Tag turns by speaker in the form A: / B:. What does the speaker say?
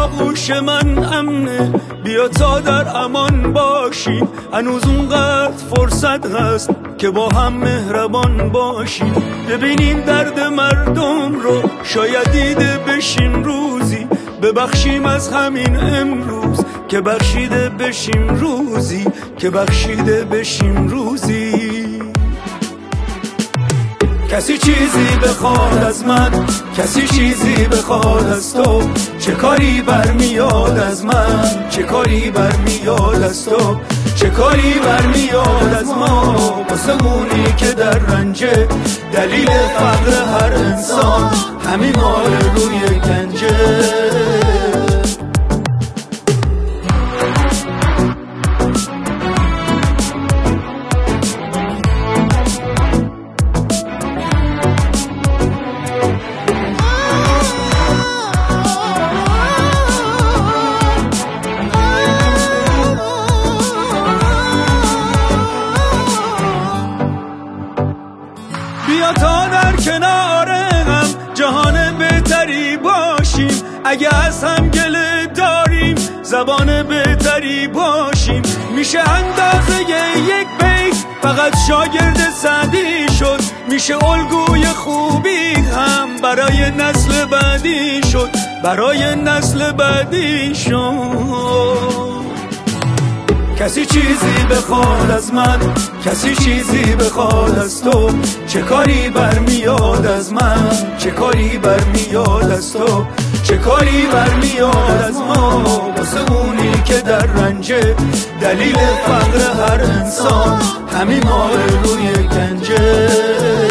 A: آغوش من امنه، بیا تا در امان باشیم. هنوز اونقدر فرصت هست که با هم مهربان باشیم. ببینیم درد مردم رو، شاید دیده بشیم روزی. ببخشیم از همین امروز که بخشیده بشیم روزی، که بخشیده بشیم روزی. کسی چیزی بخواد از من، کسی چیزی بخواد از تو، چه کاری برمیاد از من، چه کاری برمیاد از تو، چه کاری برمیاد از ما. واسه اونی که در رنجه، دلیل فقر هر انسان همین مال روی گنجه. بیا تا در کنار هم جهان بهتری باشیم. اگه از هم گله داریم زبان بهتری باشیم. میشه اندازه یک بیت فقط شاگرد سعدی شد. میشه الگوی خوبی هم برای نسل بعدی شد، برای نسل بعدی شد. کسی چیزی بخواد از من، کسی چیزی بخواد از تو، چه کاری برمیاد از من، چه کاری برمیاد از تو، چه کاری برمیاد از ما. واسه اونی که در رنجه، دلیل فقر هر انسان همین مال روی گنجه.